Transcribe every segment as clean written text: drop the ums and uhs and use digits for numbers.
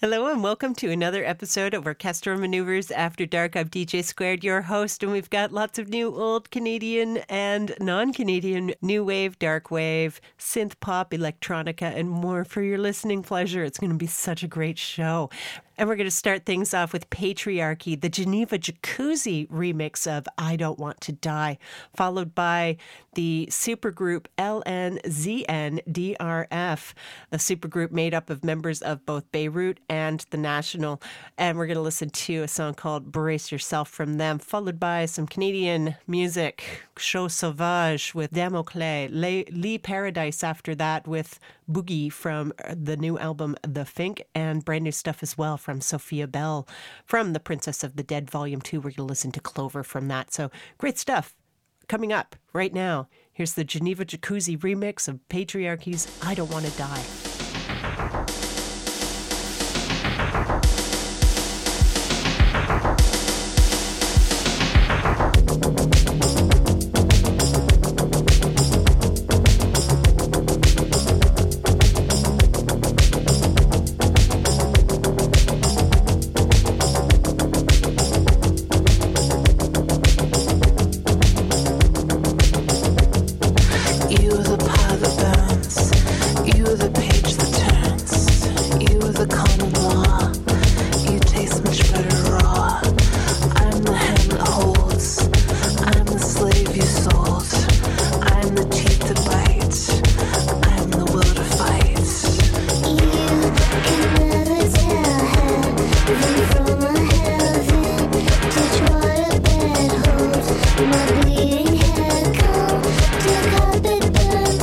Hello and welcome to another episode of Orchestral Maneuvers After Dark. I'm DJ Squared, your host, and we've got lots of new old Canadian and non-Canadian new wave, dark wave, synth pop, electronica, and more for your listening pleasure. It's going to be such a great show. And we're going to start things off with Patriarchy, the Geneva Jacuzzi remix of I Don't Want to Die, followed by the supergroup LNZNDRF, a supergroup made up of members of both Beirut and The National. And we're going to listen to a song called Brace Yourself from them, followed by some Canadian music, Show Sauvage with Damoclé, Lee Paradise after that with Boogie from the new album The Fink, and brand new stuff as well from Sophia Bell from The Princess of the Dead Volume 2. We're going to listen to Clover from that. So great stuff coming up right now. Here's the Geneva Jacuzzi remix of Patriarchy's I Don't Want to Die.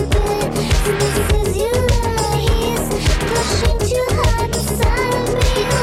Pushing too hard inside of me.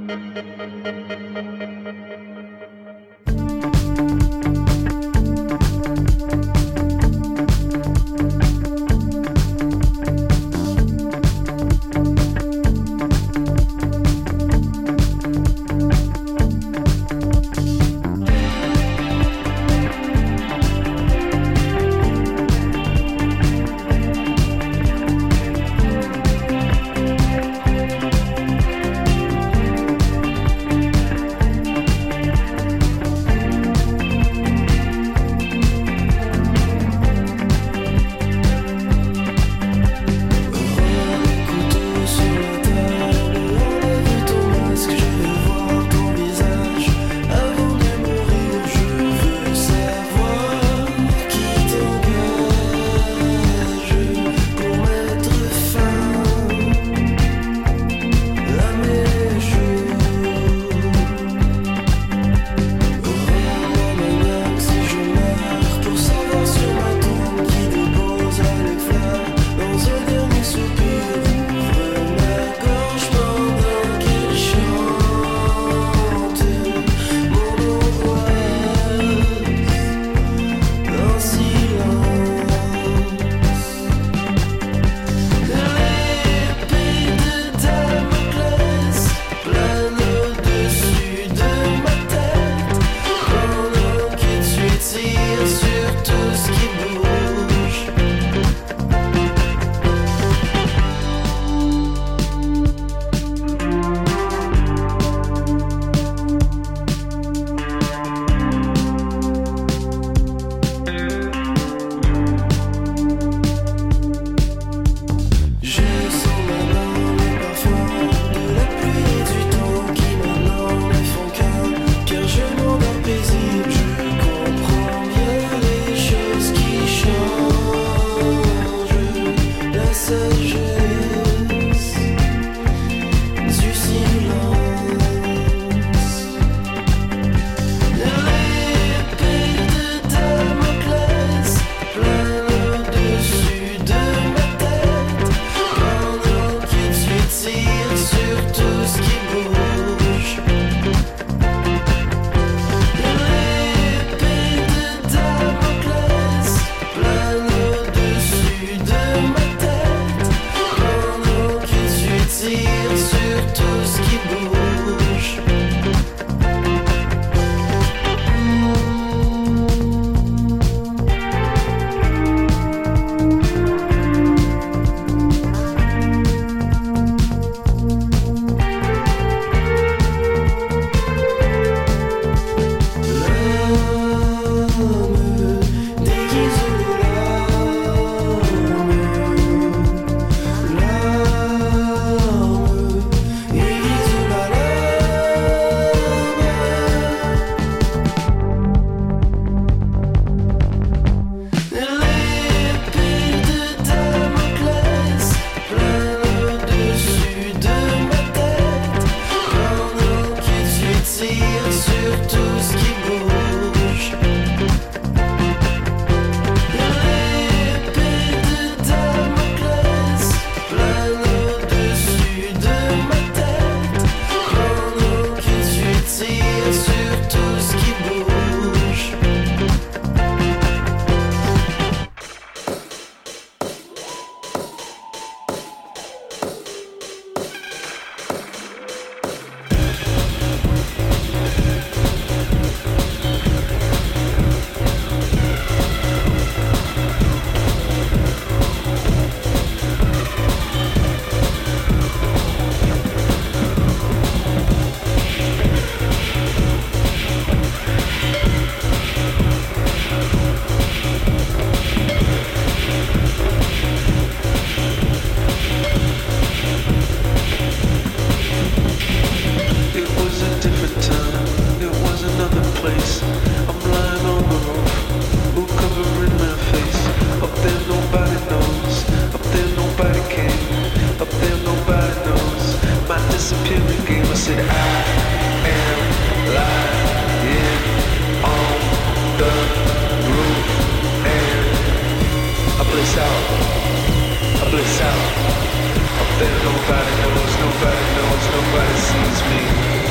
Then nobody knows, nobody knows, nobody sees me.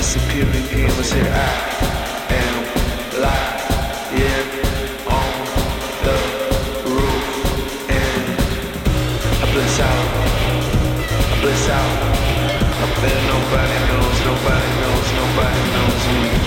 disappearing game. I said I am lying on the roof and I bliss out, I bliss out. Up there nobody knows, nobody knows, nobody knows me.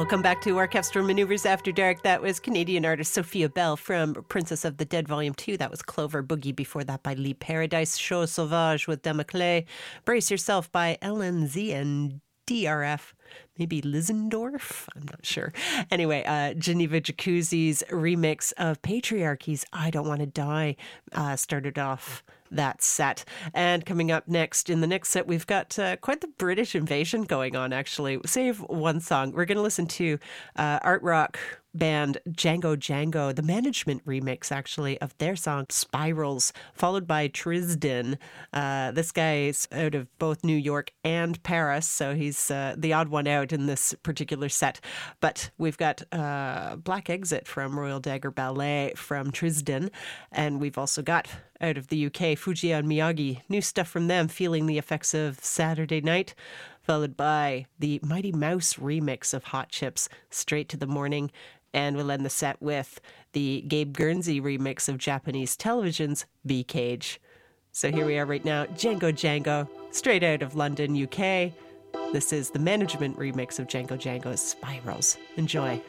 Welcome back to Orchestral Maneuvers After Dark. That was Canadian artist Sophia Bell from Princess of the Dead Volume 2. That was Clover Boogie. Before that by Lee Paradise. Chose Sauvage with Demaclay. Brace Yourself by LNZ and DRF. Maybe Lizendorf? I'm not sure. Anyway, Geneva Jacuzzi's remix of Patriarchy's I Don't Want to Die started off that set. And coming up next, in the next set, we've got quite the British invasion going on, actually. Save one song. We're going to listen to art rock band Django Django, the Management remix, actually, of their song Spirals, followed by Tristan. This guy's out of both New York and Paris, so he's the odd one out in this particular set. But we've got Black Exit from Royal Dagger Ballet from Tristan, and we've also got, out of the UK, Fujiya and Miyagi, new stuff from them, Feeling the Effects of Saturday Night, followed by the Mighty Mouse remix of Hot Chips, Straight to the Morning. And we'll end the set with the Gabe Guernsey remix of Japanese Television's B-Cage. So here we are right now, Django Django, straight out of London, UK. This is the Management remix of Django Django's Spirals. Enjoy.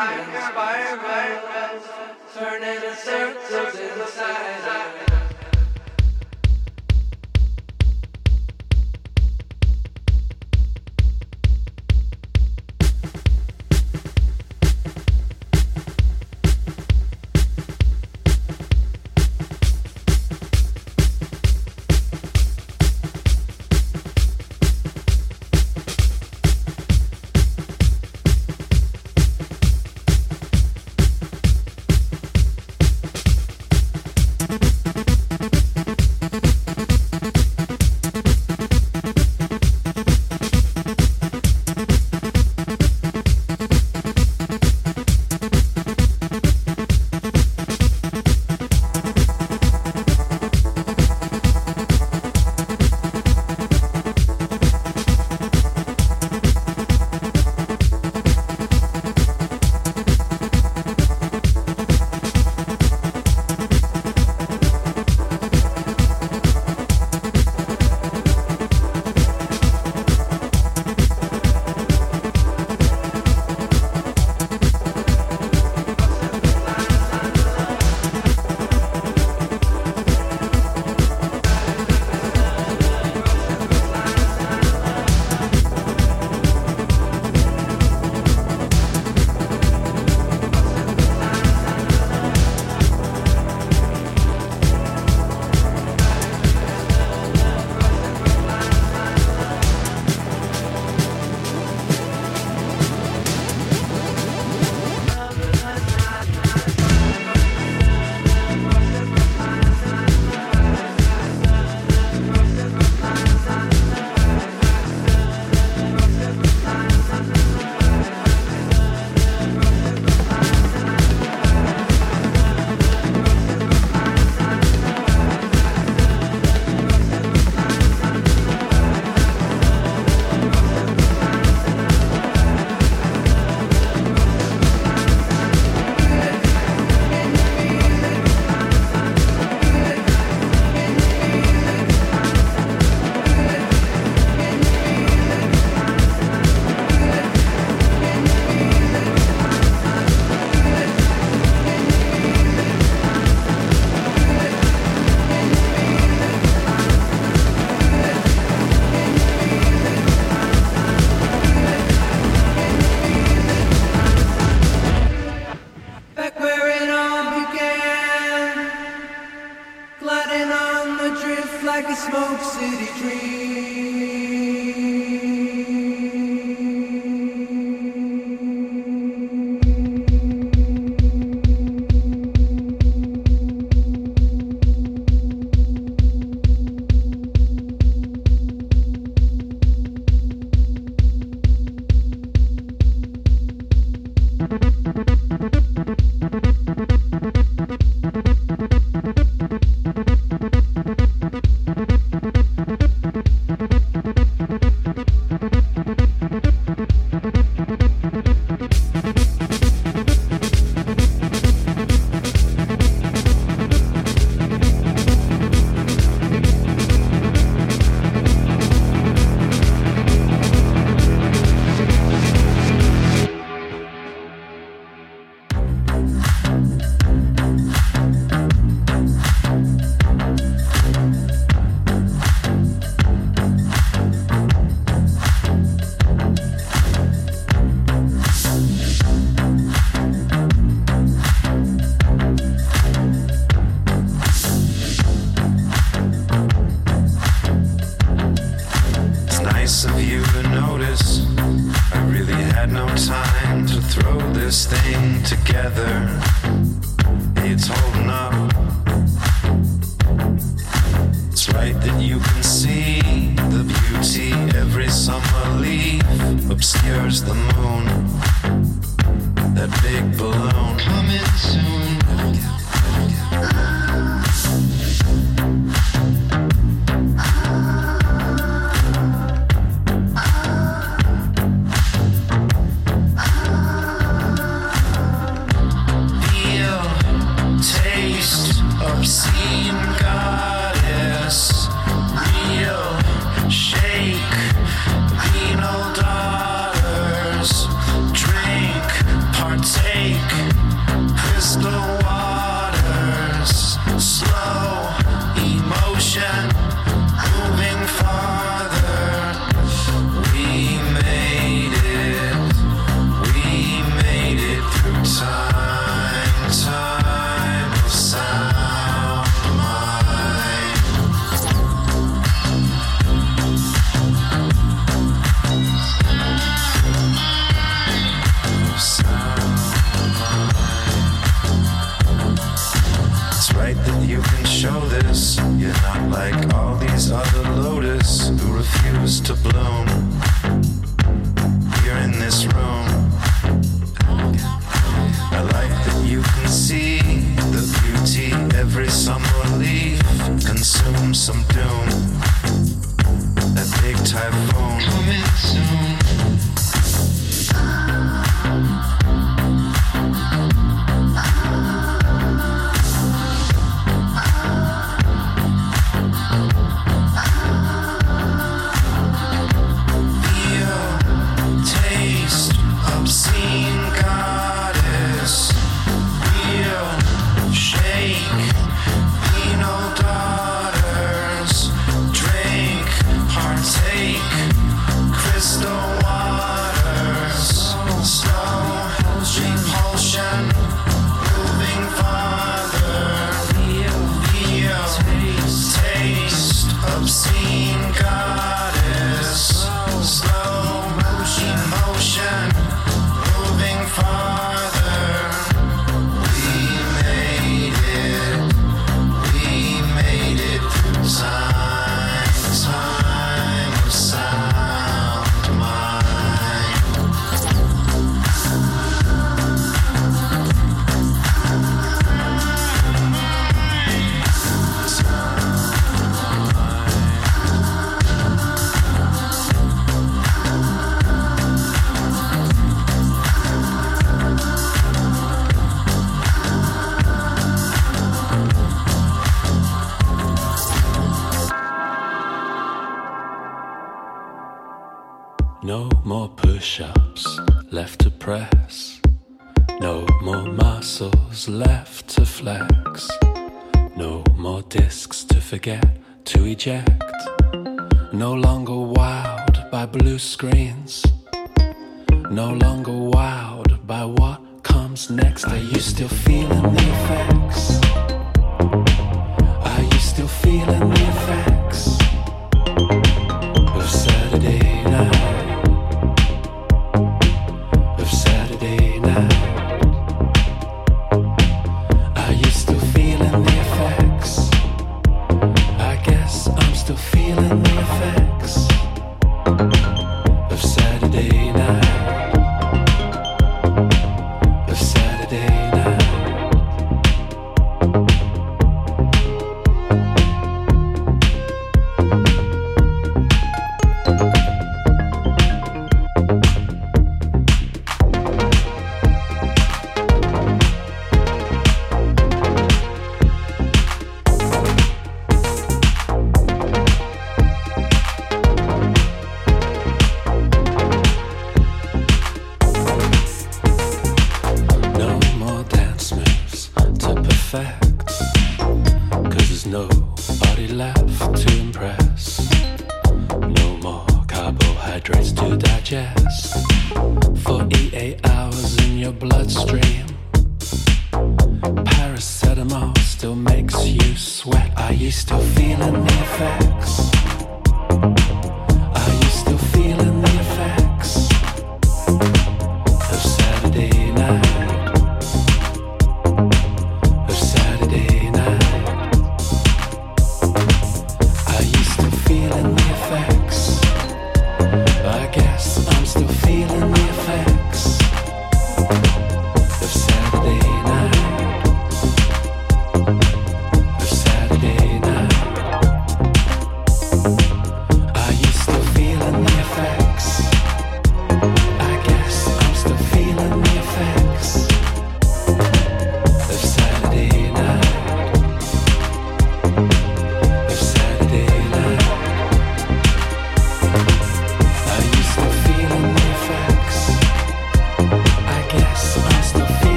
spirals, turning in circles inside. motion, moving farther. We made it through time of sound mind. It's right that you can show this. You're not like all these other lotus who refuse to bloom. You're in this room. I like that you can see the beauty. Every summer leaf consumes some doom. That big typhoon coming soon. Obscene goddess, real shake, penal daughters, drink, partake, crystal waters, slow repulsion, moving farther, feel, taste, obscene goddess, slow emotion. Moving farther, we made it through time of sound mind. No more push-ups left to press. No more muscles left to flex. No more discs to forget to eject. No longer wowed by blue screens. No longer wowed by what comes next. Are you still feeling the effects? Are you still feeling the effects of Saturday night? Saturday night. Are you still feeling the effects? I guess I'm still feeling the effects of Saturday night. Of Saturday night. Nobody left to impress. No more carbohydrates to digest. 48 hours in your bloodstream. Paracetamol still makes you sweat. Are you still feeling the effects? Are you still feeling the effects of Saturday night?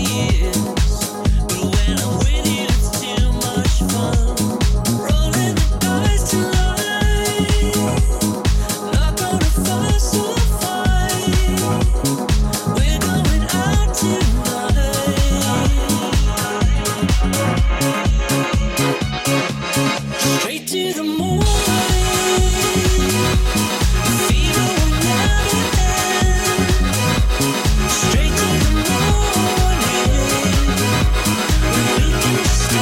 Straight to the morning. We can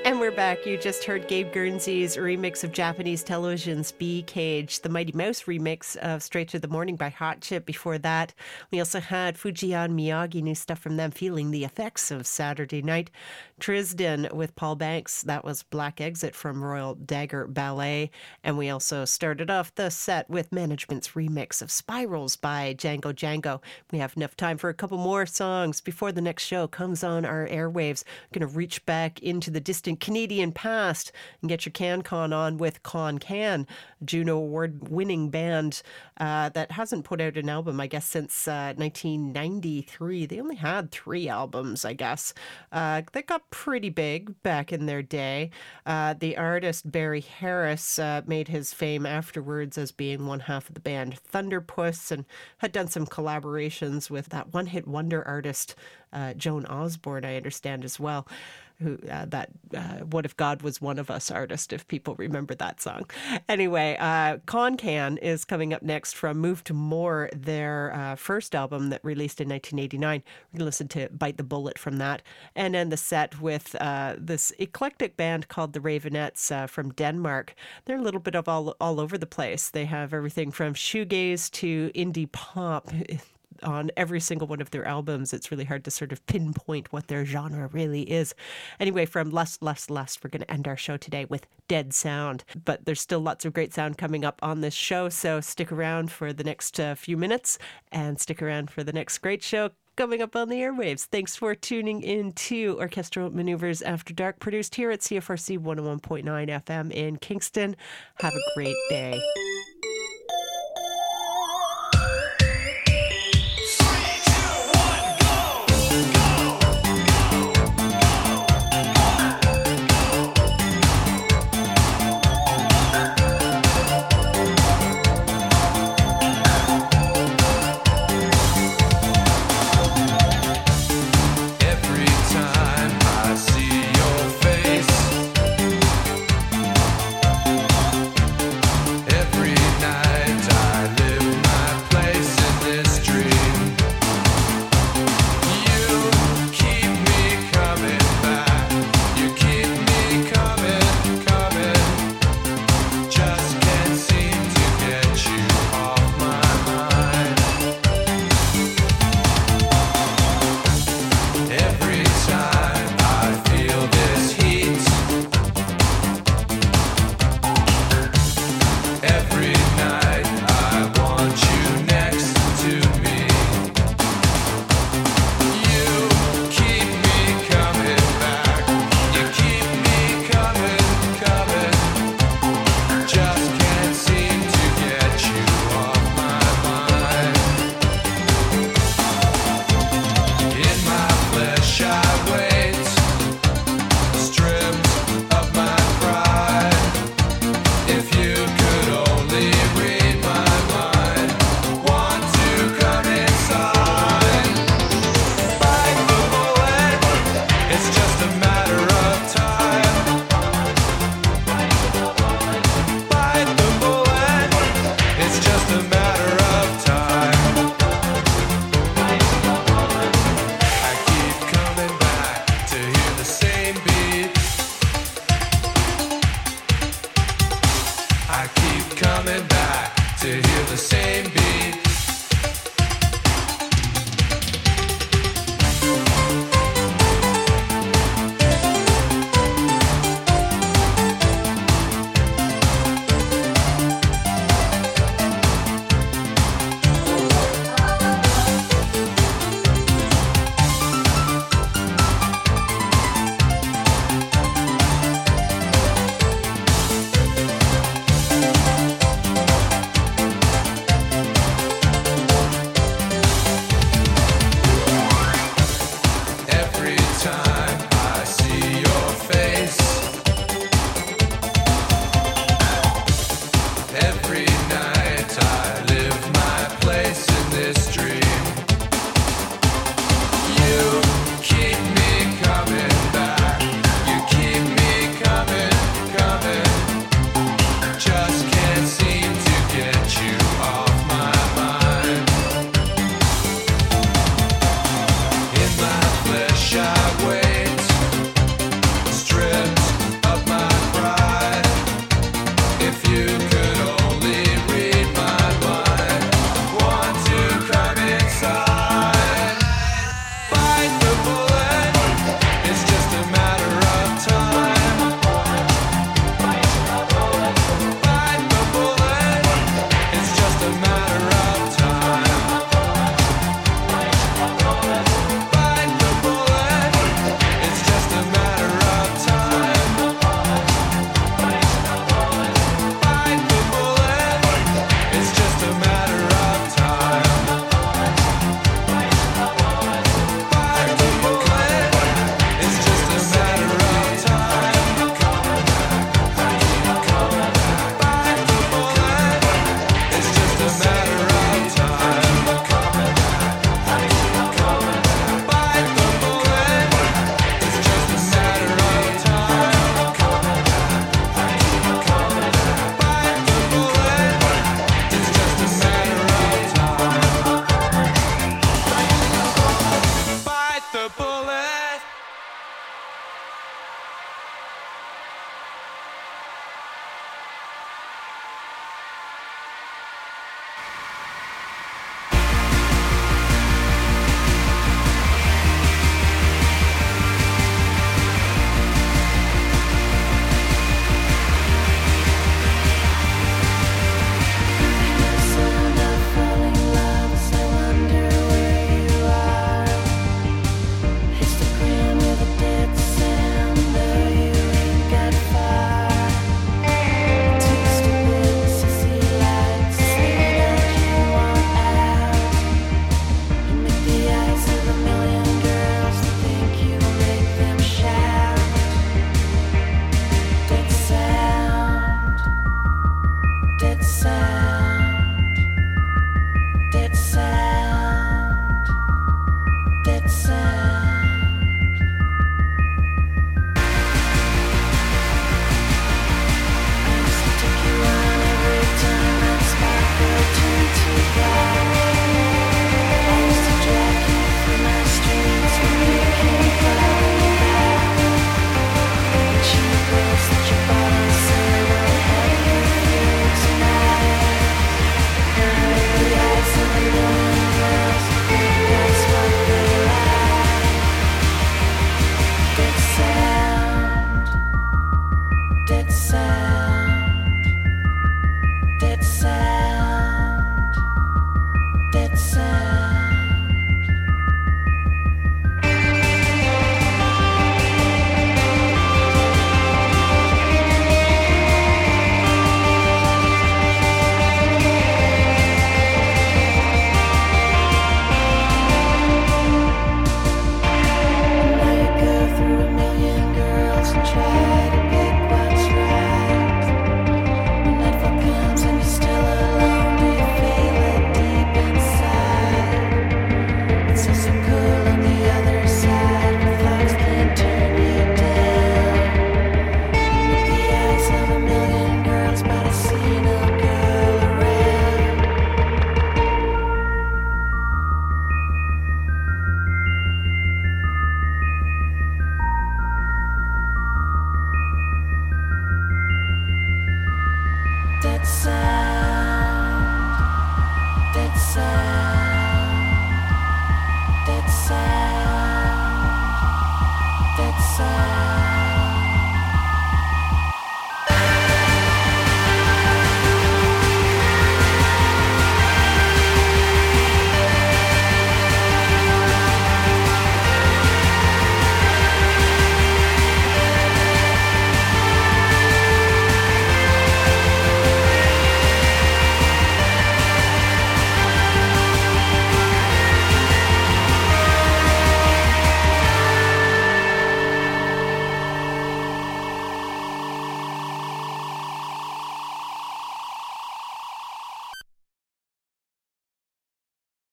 And we're back. You just heard Gabe Guernsey's remix of Japanese television's Bee Cage, the Mighty Mouse remix of Straight to the Morning by Hot Chip. Before that, we also had Fujian Miyagi, new stuff from them, Feeling the Effects of Saturday Night. Tristan with Paul Banks, that was Black Exit from Royal Dagger Ballet. And we also started off the set with Management's remix of Spirals by Django Django. We have enough time for a couple more songs before the next show comes on our airwaves. We're going to reach back into the distant Canadian past and get your CanCon on with Con Can, Juno Award-winning band that hasn't put out an album, I guess, since 1993. They only had 3 albums, I guess. They got pretty big back in their day. The artist Barry Harris made his fame afterwards as being one half of the band Thunderpuss and had done some collaborations with that one-hit wonder artist Joan Osborne, I understand, as well. Who What If God Was One of Us artist, if people remember that song. Anyway, Con Can is coming up next from Move to More, their first album that released in 1989. We're going to listen to Bite the Bullet from that. And then the set with this eclectic band called the Ravenettes from Denmark. They're a little bit of all over the place. They have everything from shoegaze to indie pop on every single one of their albums. It's really hard to sort of pinpoint what their genre really is. Anyway, from Lust, Lust, Lust, we're going to end our show today with Dead Sound. But there's still lots of great sound coming up on this show, so stick around for the next few minutes and stick around for the next great show coming up on the airwaves. Thanks for tuning in to Orchestral Maneuvers After Dark, produced here at CFRC 101.9 FM in Kingston. Have a great day.